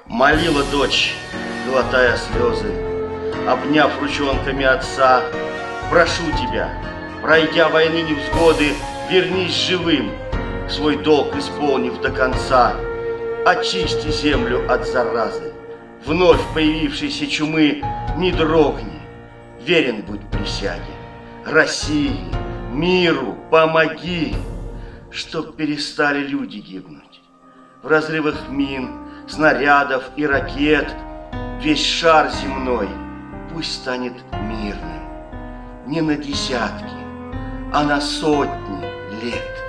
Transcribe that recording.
Молила дочь, глотая слезы, обняв ручонками отца: прошу тебя, пройдя войны невзгоды, вернись живым, свой долг исполнив до конца. Очисти землю от заразы, вновь появившейся чумы. Не дрогни, верен будь присяге, России, миру помоги, чтоб перестали люди гибнуть в разрывах мин, снарядов и ракет. Весь шар земной пусть станет мирным не на десятки, а на сотни лет.